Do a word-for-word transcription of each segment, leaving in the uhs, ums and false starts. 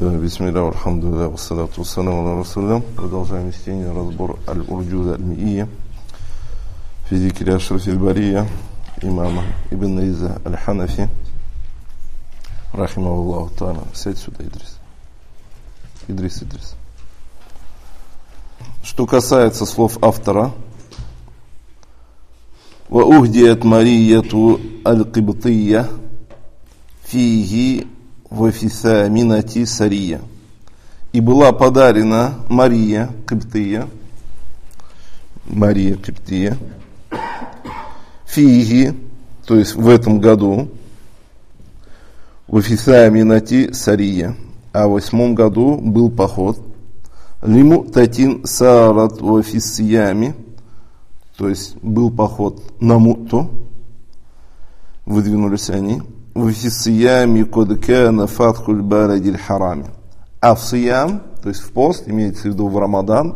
Бисмилля, алхамдулилля, вассалату вассаламу аля расулилля. Продолжаем чтение, разбор аль-урджуза аль-ми'ия фи зикри ашрафиль бария имама Ибн Иза аль-Ханафи рахимахуллаху та'аля. Сядь сюда, Идрис. Идрис, Идрис. Что касается слов автора, ва ухдият марияту аль-кибтия фиги вафиса минати сария. И была подарена Мария Киптия, Мария Киптия, фиги, то есть в этом году, вафиса минати сария, а в восьмом году был поход, лиму татин сарат вафисиями, то есть был поход на Мутту, выдвинулись они, в сиями кодкана фатхуль барадиль харами. А в сиям, то есть в пост, имеется в виду в Рамадан,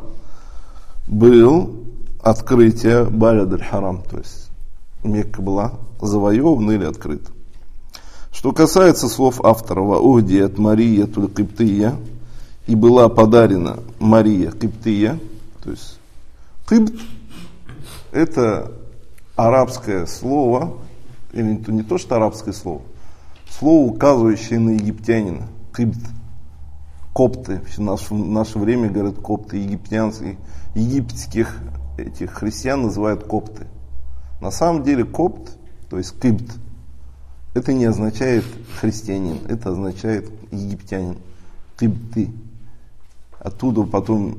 был открытие барадиль харам, то есть Мекка была завоевана или открыта. Что касается слов автора, ва ухдият Мария туль Киптия, и была подарена Мария Киптия, то есть Кибт — это арабское слово, или не то, что арабское слово, слово, указывающее на египтянина, кибт, копты, в наше, в наше время говорят копты, египтянских, египетских этих христиан называют копты. На самом деле копт, то есть кибт, это не означает христианин, это означает египтянин, кибты. Оттуда потом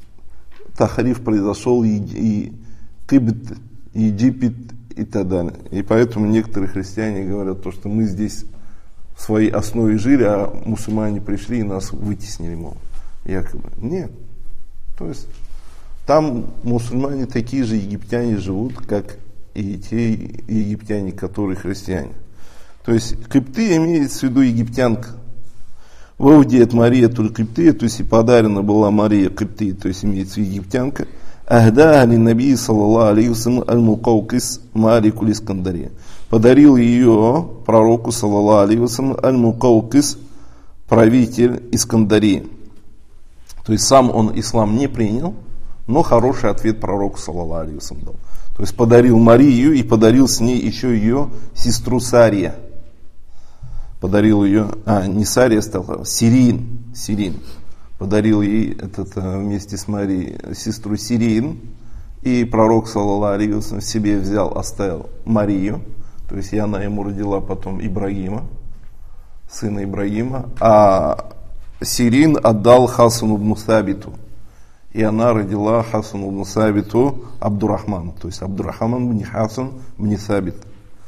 тахриф произошел, и, и кибт, Египет и так далее. И поэтому некоторые христиане говорят, то, что мы здесь в своей основе жили, а мусульмане пришли и нас вытеснили, мол, якобы. Нет. То есть там мусульмане такие же египтяне живут, как и те египтяне, которые христиане. То есть Кипты имеется в виду египтянка. Вовдиет Мария туль Кипты, то есть и подарена была Мария Кипты, то есть имеется в виду египтянка. Ахда али наби саллаллаху алейхи вассалям аль-Мукаукис Маликуль Искандария. Подарил ее пророку саллаллаху алейхи вассалям аль-Мукаукис, правитель Искандарии. То есть сам он ислам не принял, но хороший ответ пророку саллаллаху алейхи вассалям дал. То есть подарил Марию и подарил с ней еще ее сестру Сария. Подарил ее, а не Сария стала, Сирин, Сирин. Подарил ей этот, вместе с Марией сестру Сирин, и пророк саллаллаху алейхи вассалям себе взял, оставил Марию, то есть и она ему родила потом Ибрагима, сына Ибрагима, а Сирин отдал Хасану ибн Сабиту, и она родила Хасану ибн Сабиту Абдурахман, то есть Абдурахман ибн Хасан ибн Сабит.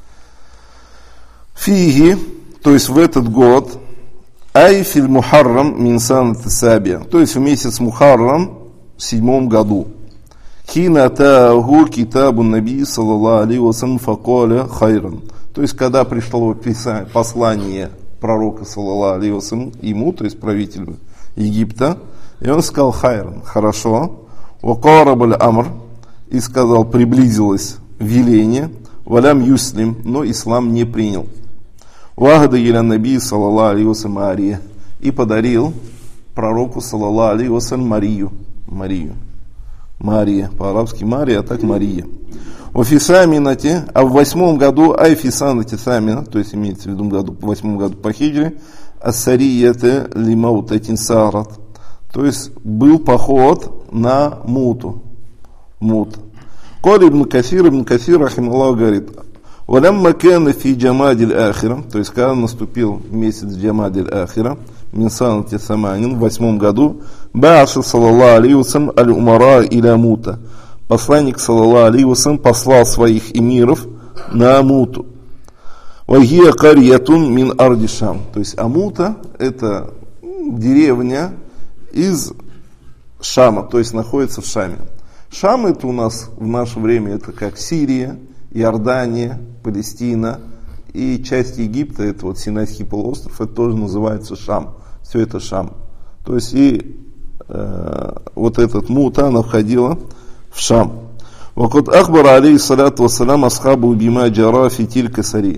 Фиги, то есть в этот год, Ай филь Мухаррам мин санати сабия, то есть в месяц Мухаррам в седьмом году. Хина тааху китабу наби саллаллаху алейхи вассалям факаля хайран. То есть когда пришло послание пророка саллаллаху алейхи вассалям ему, то есть правителю Египта, и он сказал хайран, хорошо. Вакарабаль амр, и сказал, приблизилось веление, валям юслим, но ислам не принял. Вахда иля наби саллаллаху алейхи вассалям Мария, и подарил пророку саллаллаху алейхи вассалям Марию, Марию, Мария, по-арабски Мария, а так Мария. Офисаминате, а в восьмом году айфисанате самина, то есть имеется в виду году, в восьмом году по хиджре, ассарияте лимаутатин сарат, то есть был поход на Муту, Мут. Коли ибн Касир, ибн Касир, рахималлах, говорит, «Валямма кана фи джамадиль ахира», то есть когда наступил месяц джамадиль ахира, минсанати саманин, в восьмом году, бааша саллаллаху алейхи вассалям аль-умара иля Мута, посланник саллаллаху алейхи вассалям послал своих эмиров на Муту. Вагия карьятун мин арди Шам, то есть Амута это деревня из Шама, то есть находится в Шаме. Шам это у нас в наше время это как Сирия, Иордания, Палестина и часть Египта, это вот Синайский полуостров, это тоже называется Шам. Все это Шам. То есть и э, вот этот Мута, она входила в Шам. Вакот ахбара алейхи салату вассалям асхабу бима джара фи тилька сария.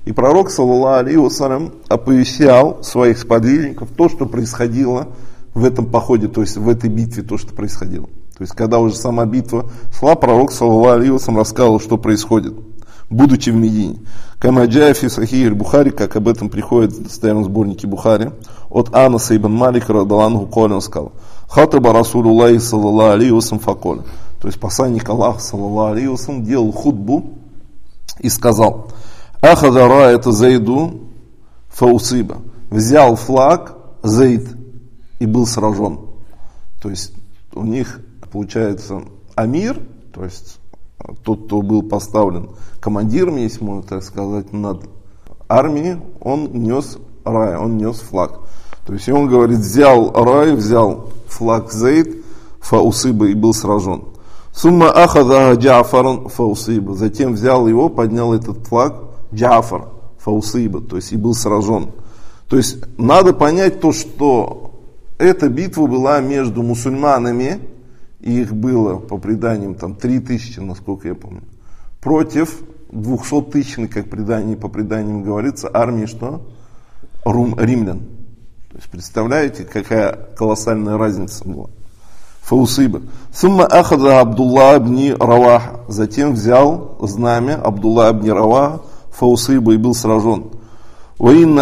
И пророк, саллаллаху алейхи вассалям, оповещал своих сподвижников то, что происходило в этом походе, то есть в этой битве, то, что происходило. То есть, когда уже сама битва шла, пророк, саллаллаху алейхи вассалям, рассказывал, что происходит, будучи в Медине. Камаджая фи сахих Бухари, как об этом приходит в достоверном сборнике Бухари, от Анаса ибн Малика, радаллаху анху, он сказал: «Хатаба Расулуллахи саллаллаху алейхи вассалям факоля». То есть, посланник Аллаха, саллаллаху алейхи вассалям, делал хутбу и сказал: «Ахада ра'ата Зайду фаусиба». Взял флаг Зайд и был сражен. То есть, у них получается амир, то есть тот, кто был поставлен командиром, если можно так сказать, над армией, он нес рай, он нес флаг. То есть, и он говорит, взял рай, взял флаг Зайд, фаусиба, и был сражен. Сумма ахада Джафаран фаусиба. Затем взял его, поднял этот флаг Джафар фаусиба, то есть и был сражен. То есть, надо понять то, что эта битва была между мусульманами, и их было, по преданиям, там три тысячи, насколько я помню, против двухсоттысячной, как предание, по преданиям говорится, армии что? Рум, римлян. То есть, представляете, какая колоссальная разница была. Фаусиба. Сумма ахада Абдулла ибн Раваха. Затем взял знамя Абдулла ибн Раваха, фаусиба, и был сражен. Ва инна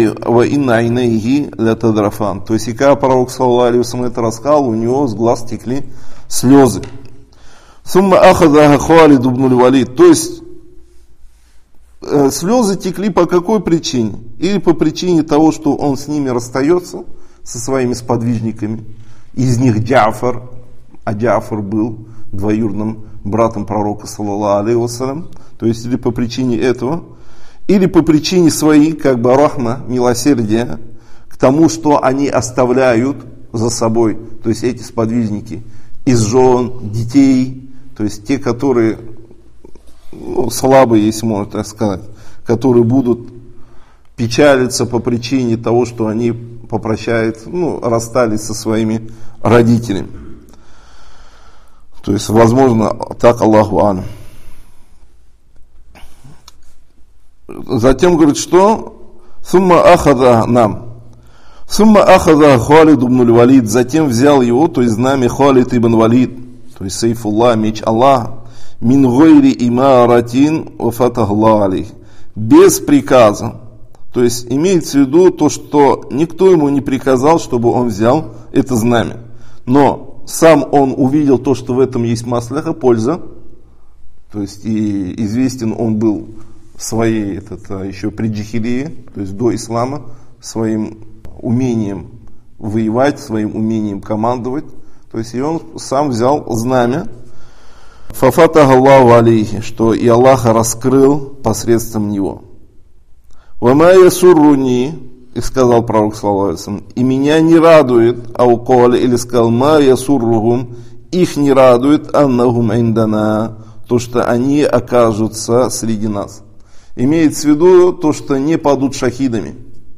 айнайхи ля тадрафан. То есть, и когда пророк, саллаллаху алейхи вассалям, это рассказал, у него с глаз текли слезы. Сумма ахада Халид ибн Валид. То есть, э, слезы текли по какой причине? Или по причине того, что он с ними расстается, со своими сподвижниками. Из них Джафар, а Джафар был двоюродным братом пророка, саллаллаху алейхи вассалям. То есть, или по причине этого, или по причине своей, как бы рахма, милосердия, к тому, что они оставляют за собой, то есть эти сподвижники, из жен, детей, то есть те, которые ну, слабые, если можно так сказать, которые будут печалиться по причине того, что они попрощаются, ну, расстались со своими родителями. То есть, возможно, так Аллаху алям. Затем говорит, что сумма ахада нам. Сумма ахада Халид ибн Валид. Затем взял его, то есть знамя Халид ибн Валид, то есть сейфуллах, меч Аллаха, мин гайри имаратин ва фатахаллаху алейхи. Без приказа. То есть имеется в виду то, что никто ему не приказал, чтобы он взял это знамя. Но сам он увидел то, что в этом есть масляха, польза. То есть и известен он был своей, это, еще при джихилии, то есть до ислама, своим умением воевать, своим умением командовать. То есть и он сам взял знамя, фафатах Аллаху алейхи, что и Аллаха раскрыл посредством него. Вама ясурруни, и сказал пророк, саллаллаху алейхи вассалям, и меня не радует, ауколя, или сказал, ма ясурругум, их не радует, аннахум индана, то, что они окажутся среди нас. Имеется в виду то, что не падут шахидами.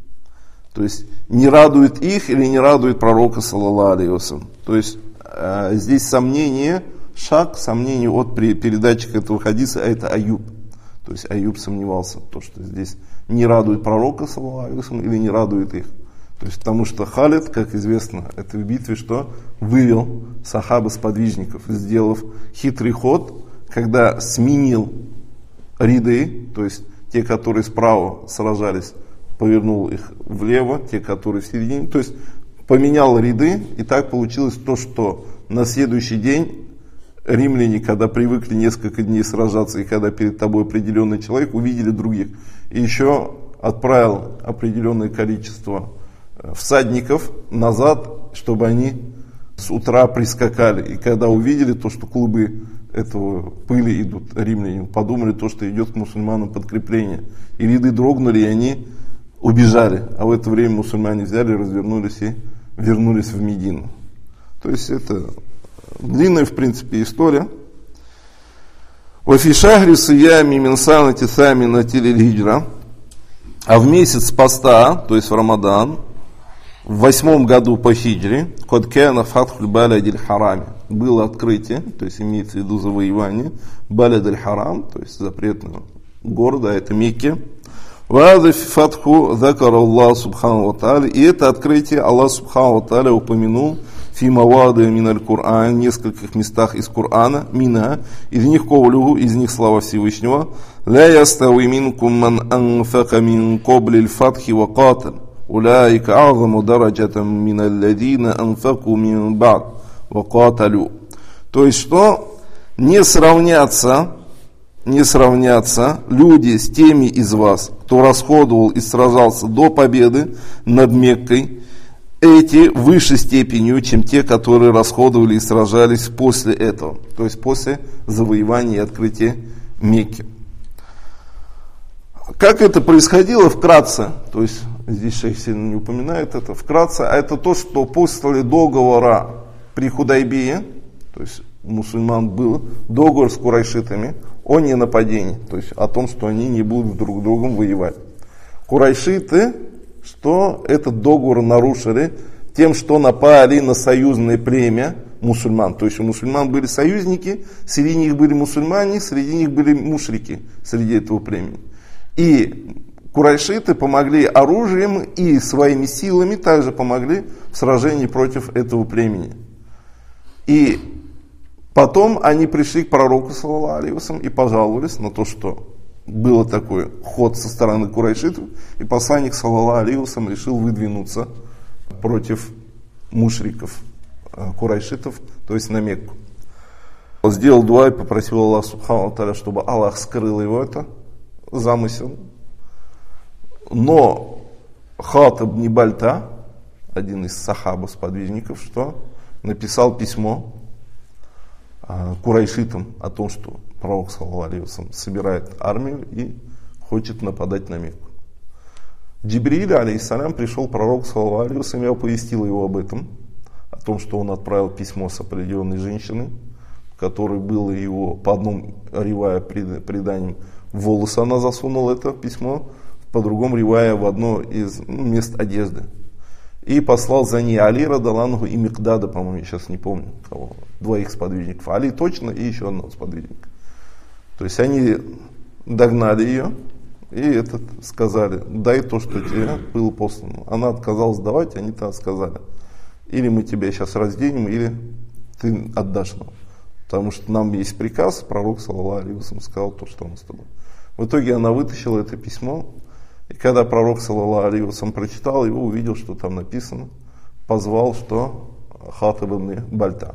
То есть, не радует их или не радует пророка, саллаллаху алейхи вассалям. То есть, э, здесь сомнение, шаг, сомнение от передатчика этого хадиса, а это Аюб. То есть, Аюб сомневался, то, что здесь не радует пророка, саллаллаху алейхи вассалям, или не радует их. То есть, потому что Халид, как известно, это в битве, что вывел сахабы-сподвижников, сделав хитрый ход, когда сменил ряды, то есть те, которые справа сражались, повернул их влево, те, которые в середине, то есть поменял ряды, и так получилось то, что на следующий день римляне, когда привыкли несколько дней сражаться, и когда перед тобой определенный человек, увидели других, и еще отправил определенное количество всадников назад, чтобы они с утра прискакали, и когда увидели то, что клубы этого пыли идут, римляне подумали то, что идет к мусульманам подкрепление. И ряды дрогнули, и они убежали. А в это время мусульмане взяли, развернулись и вернулись в Медину. То есть это длинная, в принципе, история. Вафи шахри сиями минсана тисами на теле-хиджра. А в месяц поста, то есть в Рамадан, в восьмом году по хиджре, код кена фатхуль балядиль харами, было открытие, то есть имеется в виду завоевание балядиль харам, то есть запретного города, это Мекки. Вада фатху закар Аллах субхану ва тааля. И это открытие Аллах субхану ва тааля упомянул фимавады миналь Кур'ан, в нескольких местах из Корана, мина, из них ковлюгу, из них слава Всевышнего. Ла ястави минкум ман анфака мин кобли фатхи ва катал. Уляйка азаму дараджатам миналь ладина анфаку мин бад ва каталю. То есть, что не сравнятся, не сравнятся люди с теми из вас, кто расходовал и сражался до победы над Меккой, эти выше степенью, чем те, которые расходовали и сражались после этого, то есть после завоевания и открытия Мекки. Как это происходило вкратце, то есть здесь шейх сильно не упоминает это, вкратце, а это то, что после договора при Худайбие, то есть у мусульман был договор с курайшитами о ненападении, то есть о том, что они не будут друг с другом воевать. Курайшиты, что этот договор нарушили тем, что напали на союзное племя мусульман. То есть у мусульман были союзники, среди них были мусульмане, среди них были мушрики, среди этого племени. И курайшиты помогли оружием и своими силами также помогли в сражении против этого племени. И потом они пришли к пророку, саллаллаху алейхи ва саллям, и пожаловались на то, что был такой ход со стороны курайшитов, и посланник, саллаллаху алейхи ва саллям, решил выдвинуться против мушриков, курайшитов, то есть на Мекку. Он сделал дуа и попросил Аллаха субхану ва тааля, чтобы Аллах скрыл его это замысел. Но Хатиб ибн Бальта, один из сахабов, сподвижников, что написал письмо курайшитам о том, что пророк, саллаллаху алейхи ва саллям, собирает армию и хочет нападать на Мекку. Джибриль, алейхиссалям, пришел к пророку, саллаллаху алейхи ва саллям, и оповестил его об этом, о том, что он отправил письмо с определенной женщиной, в которой было его, по одному ривая преданием, в волосы она засунула это письмо, по другому ривая в одно из мест одежды. И послал за ней Али радаллаху и Микдада, по-моему, я сейчас не помню кого, двоих сподвижников. Али точно и еще одного сподвижника. То есть они догнали ее и этот, сказали: дай то, что тебе было послано. Она отказалась давать, они тогда сказали: или мы тебя сейчас разденем, или ты отдашь нам. Потому что нам есть приказ, пророк, саллаллаху алейхи ва саллям, сказал то, что он с тобой. В итоге она вытащила это письмо. И когда пророк, саллаллаху алейхи ва саллям, прочитал его, увидел, что там написано, позвал, что Хатиб ибн Бальта.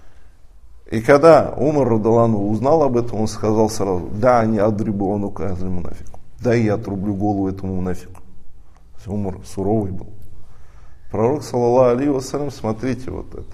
И когда Умар радаллаху узнал об этом, он сказал сразу: да, не адрибу он указали мунафику. Да, я отрублю голову этому мунафику. Умар суровый был. Пророк, саллаллаху алейхи ва саллям, смотрите, вот это,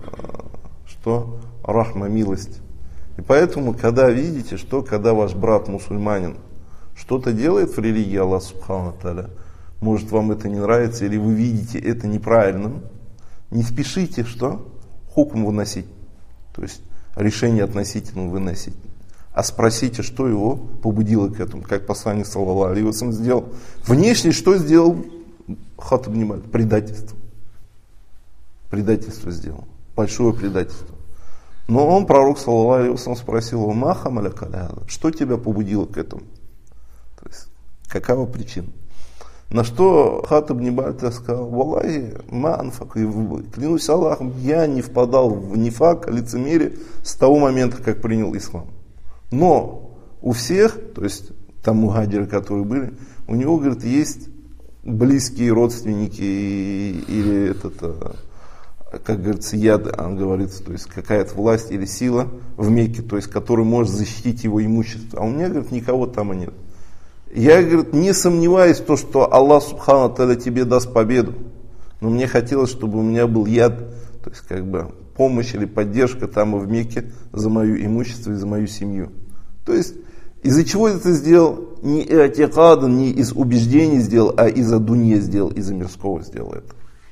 что рахма, милость. И поэтому, когда видите, что когда ваш брат мусульманин что-то делает в религии Аллаха субхану ва тааля, может вам это не нравится, или вы видите это неправильным, не спешите, что? Хукм выносить, то есть решение относительно выносить, а спросите, что его побудило к этому, как посланник, саллаллаху алейхи ва саллям, сделал. Внешне что сделал Хатиб ибн Бальта? Предательство. Предательство сделал, большое предательство. Но он, пророк, саллаллаху алейхи ва саллям, спросил его: маха маляка ля, что тебя побудило к этому? То есть, какова причина? На что Хатиб ибн Бальта сказал: валлахи ма анфак, клянусь Аллахом, я не впадал в нифак, лицемерие с того момента, как принял ислам. Но у всех, то есть там мухаджиры, которые были, у него, говорит, есть близкие родственники или этот, как говорится, яд, он говорит, то есть какая-то власть или сила в Мекке, то есть которая может защитить его имущество. А у меня, говорит, никого там и нет. Я, говорит, не сомневаюсь в том, что Аллах субхану ва тааля тебе даст победу, но мне хотелось, чтобы у меня был яд, то есть как бы помощь или поддержка там и в Мекке за мое имущество и за мою семью. То есть из-за чего это сделал? Не иатикада, не из убеждений сделал, а из-за дунья сделал, из-за мирского сделал это.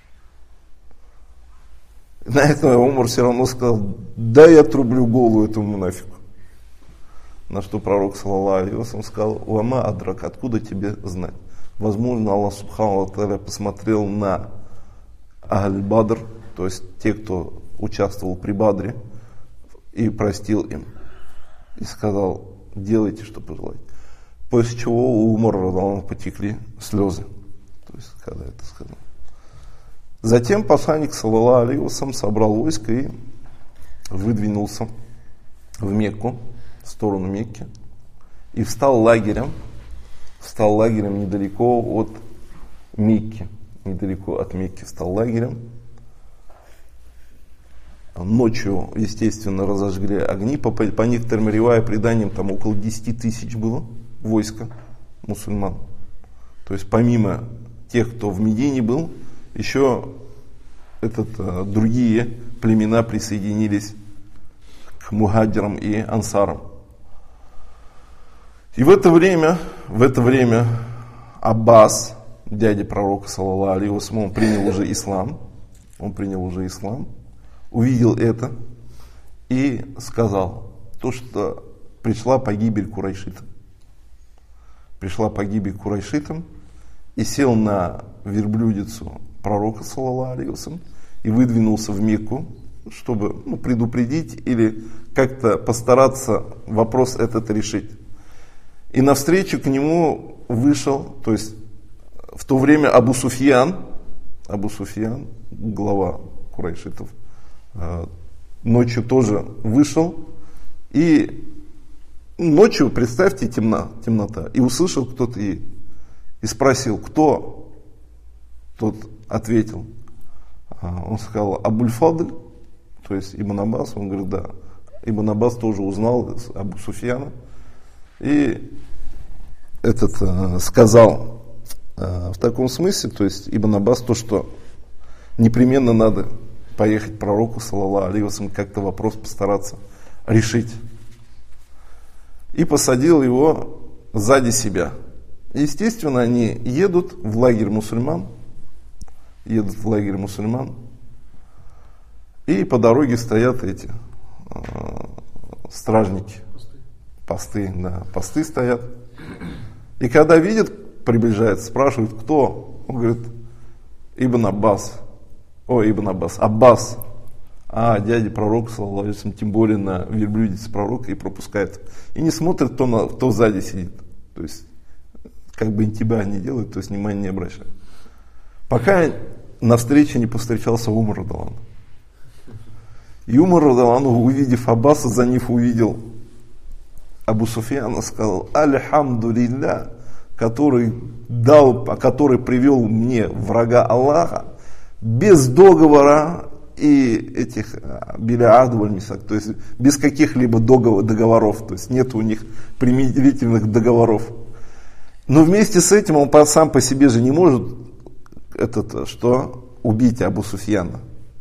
На это Умар все равно сказал: да, я отрублю голову этому мунафику. На что пророк, саллаллаху алейхи ва саллям, сказал: уама адрак, откуда тебе знать? Возможно, Аллах субхану ва тааля посмотрел на Ахль-Бадр, то есть те, кто участвовал при Бадре, и простил им. И сказал: делайте, что пожелаете. После чего у Умара радиаллаху анху потекли слезы. То есть, когда это сказал. Затем посланник, саллаллаху алейхи ва саллям, собрал войско и выдвинулся в Мекку, в сторону Мекки, и встал лагерем, встал лагерем недалеко от Мекки, недалеко от Мекки встал лагерем. Ночью, естественно, разожгли огни, по, по некоторым ривая преданиям, там около десять тысяч было войска мусульман. То есть помимо тех, кто в Медине был, еще этот, другие племена присоединились к мухаджирам и ансарам. И в это время, в это время Аббас, дядя пророка, саллаллаху алейхи ва саллям, он принял уже ислам, он принял уже ислам, увидел это и сказал, то, что пришла погибель курайшитам. Пришла погибель курайшитам, и сел на верблюдицу пророка, саллаллаху алейхи ва саллям, и выдвинулся в Мекку, чтобы ну, предупредить или как-то постараться вопрос этот решить. И навстречу к нему вышел, то есть в то время Абу Суфьян, Абу Суфьян, глава курайшитов, ночью тоже вышел, и ночью, представьте, темна, темнота, и услышал кто-то и, и спросил, кто? Тот ответил, он сказал, Абуль-Фадль, то есть Ибн Аббас, он говорит, да. Ибн Аббас тоже узнал Абу Суфьяна, и этот э, сказал э, в таком смысле, то есть Ибн Аббас, то, что непременно надо поехать к пророку, саллаллаху алейхи ва саллям, как-то вопрос постараться решить. И посадил его сзади себя. Естественно, они едут в лагерь мусульман, едут в лагерь мусульман, и по дороге стоят эти э, стражники, посты. посты, да, посты стоят. И когда видят, приближается, спрашивают, кто? Он говорит, Ибн Аббас. О, Ибн Аббас, Аббас. А, дядя пророка, саллаллаху алейхи ва саллям, тем более на верблюдице пророка, и пропускает. И не смотрит, кто, на, кто сзади сидит. То есть, как бы интиба не делают, то есть внимания не обращают. Пока на встрече не повстречался Умар радиаллаху анху. И Умар радиаллаху анху, увидев Аббаса, за них увидел Абу Суфьяна, сказал, альхамдулилля, который дал, который привел мне врага Аллаха без договора и этих биля'ад валь мисак, то есть без каких-либо договоров, то есть нет у них примирительных договоров. Но вместе с этим он сам по себе же не может этот, что, убить Абу Суфьяна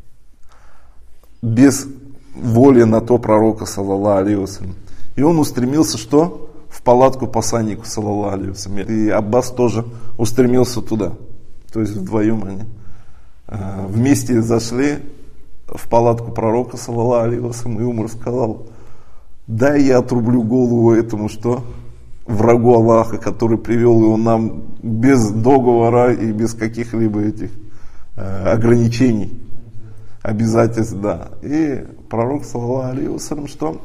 без воли на то пророка, саллаллаху алейхи ва саллям. И он устремился что? В палатку посланнику, саллаллаху алейхи ва саллям. И Аббас тоже устремился туда. То есть вдвоем они э, вместе зашли в палатку пророка, саллаллаху алейхи ва саллям. И Умар сказал, дай я отрублю голову этому что? Врагу Аллаха, который привел его нам без договора и без каких-либо этих э, ограничений, обязательств, да. И пророк, саллаллаху алейхи ва саллям, что?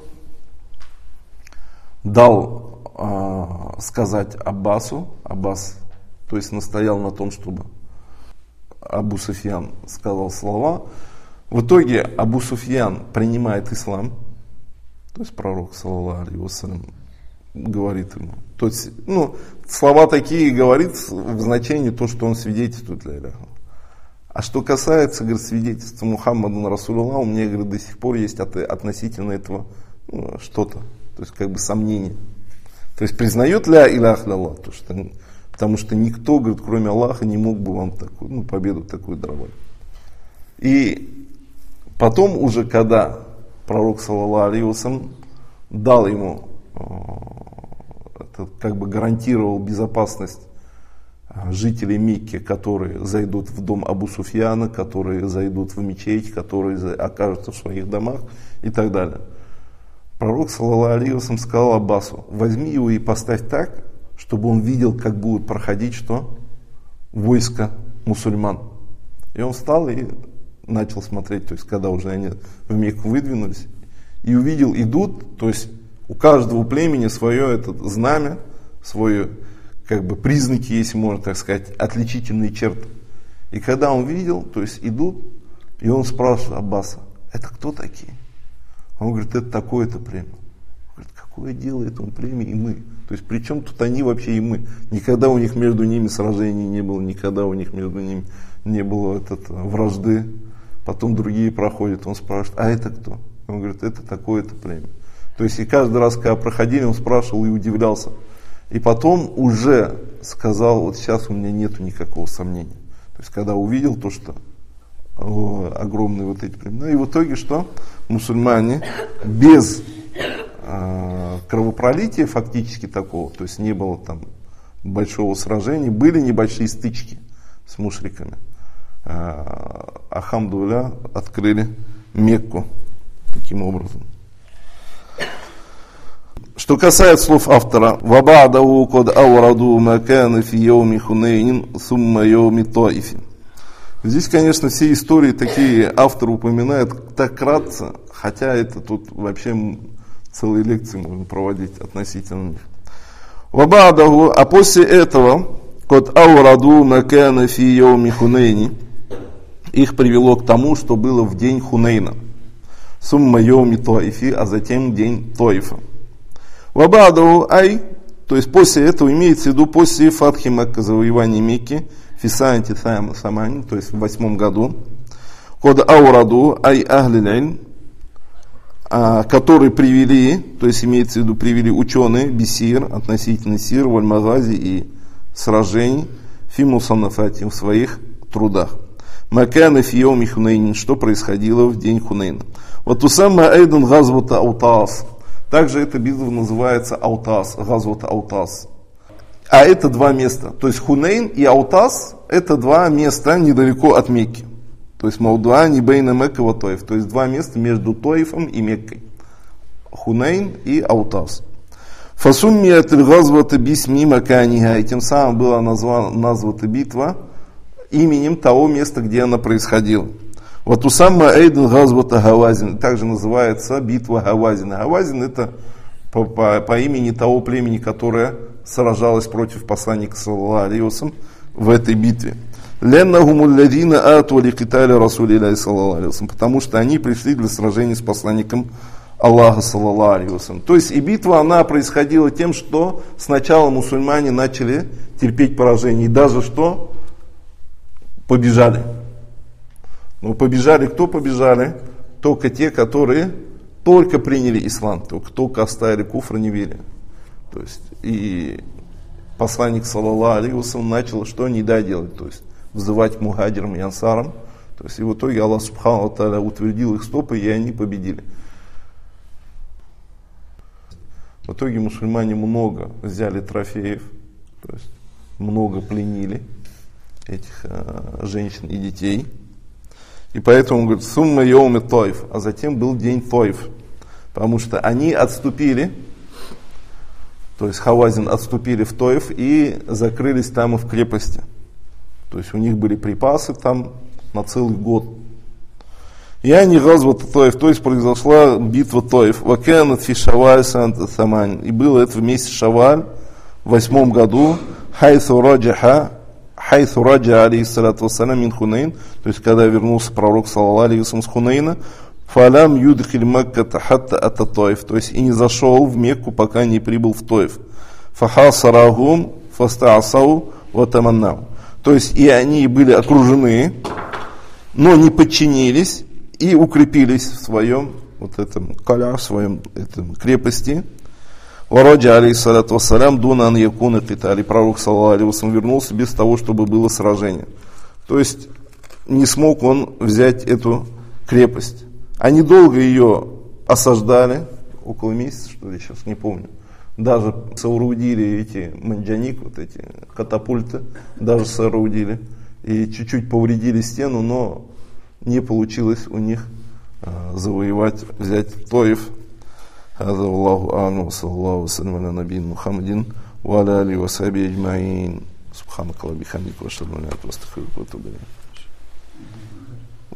Дал э, сказать Аббасу, Аббас, то есть настоял на том, чтобы Абу Суфьян сказал слова. В итоге Абу Суфьян принимает ислам, то есть пророк, саллаллаху алейхи ва саллям, говорит ему. То есть, ну, слова такие говорит в значении то, что он свидетельствует для Аллаха. А что касается, говорит, свидетельства Мухаммада Расулуллах, у меня, говорит, до сих пор есть от, относительно этого ну, что-то. То есть, как бы сомнение. То есть, признает ля илях Аллах, то, что, потому что никто, говорит, кроме Аллаха, не мог бы вам такую, ну, победу такую даровать. И потом уже, когда пророк, саллаллаху алейхи ва саллям, дал ему, это, как бы гарантировал безопасность жителей Мекки, которые зайдут в дом Абу Суфьяна, которые зайдут в мечеть, которые окажутся в своих домах и так далее. Пророк, саллаллаху алейхи ва саллям, сказал Аббасу, возьми его и поставь так, чтобы он видел, как будут проходить что? Войско мусульман. И он встал и начал смотреть, то есть когда уже они в Мекку выдвинулись, и увидел, идут, то есть у каждого племени свое это знамя, свои, как бы, признаки, если можно так сказать, отличительные черты. И когда он видел, то есть идут, и он спрашивает Аббаса: это кто такие? Он говорит: это такое-то племя. Он говорит: какое дело этому племя и мы? То есть при чем тут они вообще и мы? Никогда у них между ними сражений не было, никогда у них между ними не было этот, вражды. Потом другие проходят, он спрашивает: а это кто? Он говорит: это такое-то племя. То есть и каждый раз, когда проходили, он спрашивал и удивлялся. И потом уже сказал: вот сейчас у меня нету никакого сомнения. То есть когда увидел то, что о, огромные вот эти племена. И в итоге что? Мусульмане без э, кровопролития фактически такого, то есть не было там большого сражения, были небольшие стычки с мушриками. Э, Ахамдулля открыли Мекку таким образом. Что касается слов автора: «Ваба'даху кад аураду ма кана фи йауми Хунейнин сумма йауми Таифи». Здесь, конечно, все истории такие автор упоминает так кратко, хотя это тут вообще целые лекции можно проводить относительно них. «Ваба'даху», а после этого кад аураду ма кана фи йауми Хунейни, их привело к тому, что было в день Хунейна. Сумма йауми Таифи, а затем день Таифа. Ваба'даху ай, то есть после этого имеется в виду после Фатхи Мекка, завоевания Мекки, фисанти самани, то есть в восьмом году, код аураду ай ахлиль, которые привели, то есть имеется в виду привели ученые, бисир, относительно сир, валь-магази и сражений, фи мусаннафати, в своих трудах. Макана фи йауми Хунейнин, что происходило в день Хунейна. Вот усамма айдан газвата аутаас. Также эта битва называется Аутас, Газват Аутас. А это два места. То есть Хунейн и Аутас — это два места недалеко от Мекки. То есть Маудуани бейна Мекка ва Таиф. То есть два места между Таифом и Меккой. Хунейн и Аутас. Фасуммият аль-Газвата бисми маканиха. И тем самым была названа, названа битва именем того места, где она происходила. Вот у самого Эйден Газвата Гавазин, также называется битва Гавазина. Гавазин — это по, по, по имени того племени, которое сражалось против посланника саллаллаху алейхи ва саллям в этой битве. Потому что они пришли для сражения с посланником Аллаха саллаллаху алейхи ва саллям. То есть и битва она происходила тем, что сначала мусульмане начали терпеть поражение, и даже что побежали. Но побежали, кто побежали? Только те, которые только приняли ислам, только, только оставили куфр, неверие. То есть, и посланник саллаллаху алейхи ва саллям начал что не да делать, то есть взывать к мухаджирам и ансарам. То есть, и в итоге Аллах субхану ва тааля утвердил их стопы, и они победили. В итоге мусульмане много взяли трофеев, то есть много пленили этих э, женщин и детей. И поэтому он говорит: сумма йауми Таиф, а затем был день Таиф, потому что они отступили, то есть Хавазин отступили в Таиф и закрылись там в крепости. То есть у них были припасы там на целый год. И они газват Таиф, то есть произошла битва Таиф. Ваканат фи Шаваль санта самань, и было это в месяце Шаваль в восьмом году. Хайсу раджаха Хайсу раджа алейхиссалату вассалям мин Хунейн, то есть когда вернулся пророк саллаллаху алейхи ва саллям с Хунейна, фалам юдхиль Макката хатта ата Таиф, то есть и не зашел в Мекку, пока не прибыл в Таиф. Фахасарахум фастаасау ватаманнау, то есть и они были окружены, но не подчинились и укрепились в своем вот этом каля, в своем этом крепости. Вараджа алейхиссалату вассалям дуна ан якуна китали, пророк саллаллаху алейхи ва саллям вернулся без того, чтобы было сражение. То есть не смог он взять эту крепость. Они долго ее осаждали, около месяца, что ли, сейчас не помню. Даже соорудили эти манджаник, вот эти катапульты, даже соорудили. И чуть-чуть повредили стену, но не получилось у них э, завоевать, взять Таиф. هذا والله أعلم وصلى الله وسلم على نبينا محمد وعلى آله وصحبه أجمعين سبحانك اللهم وبحمدك وأشهد أن لا إله إلا أنت أستغفرك وأتوب إليك.